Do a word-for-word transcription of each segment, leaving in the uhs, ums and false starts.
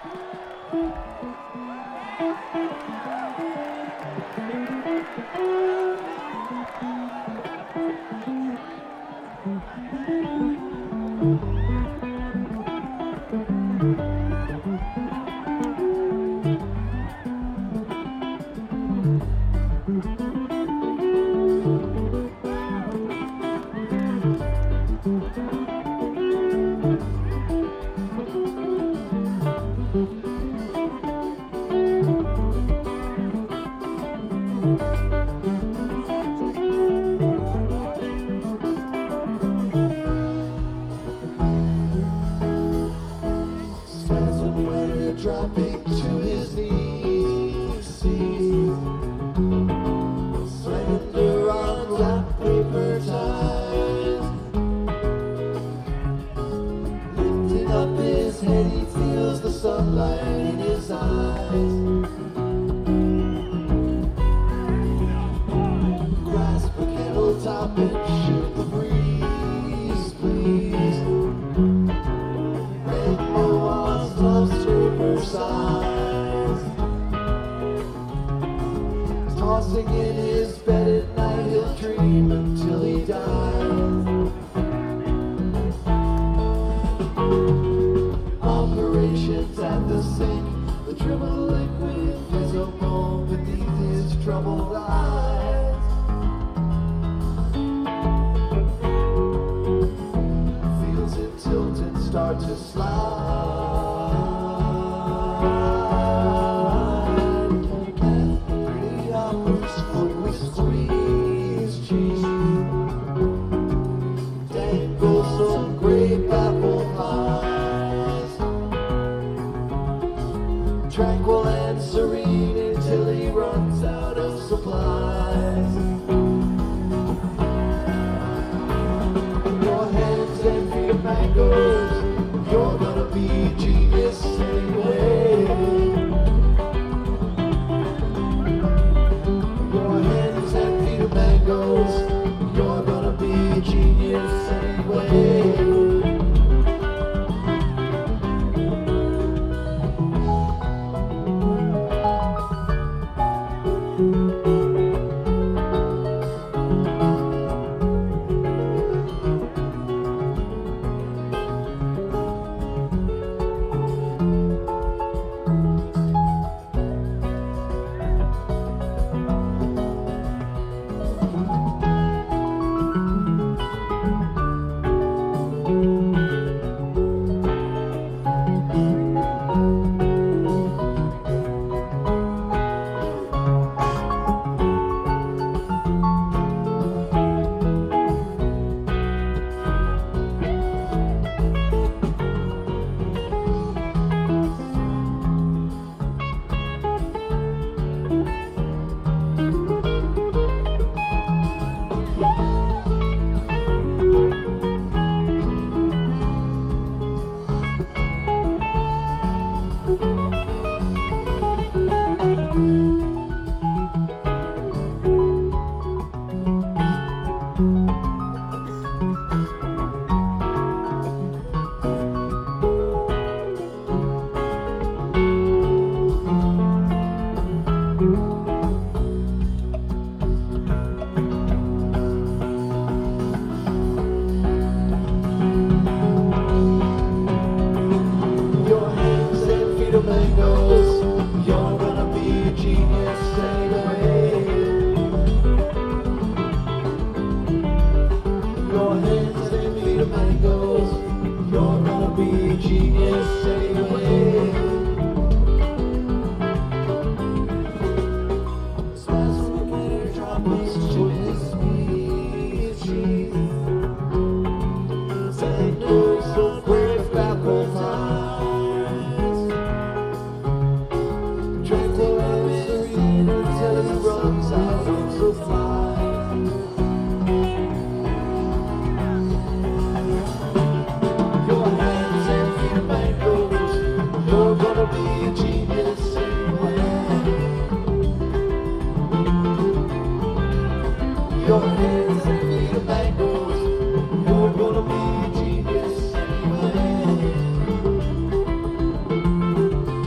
Dropping to his knees, slender arms and paper ties. Lifting up his head, he feels the sunlight in his eyes. Grasp a kettle top and shoot the breeze, please. Rainbow walls, love's size. Tossing in his bed at night, he'll dream until he dies. Operations at the sink, the dribble liquid visible beneath his troubled eyes. Feels it tilt and start to slide. Tranquil and serene until he runs out of supplies. Your hands and feet of mangoes, you're gonna be genius anyway. Your hands and feet of mangoes, you're gonna be genius anyway. Mangoes, you're gonna be a genius anyway. Your hands and feet of mangoes, you're gonna be a genius anyway. Spasm a droplets to his knees, sandals so brave backwards time. Runs out of the fire. Your hands and feet of mangoes, you're gonna be a genius anyway. Your hands and feet of mangoes, you're gonna be a genius anyway.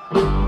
Thank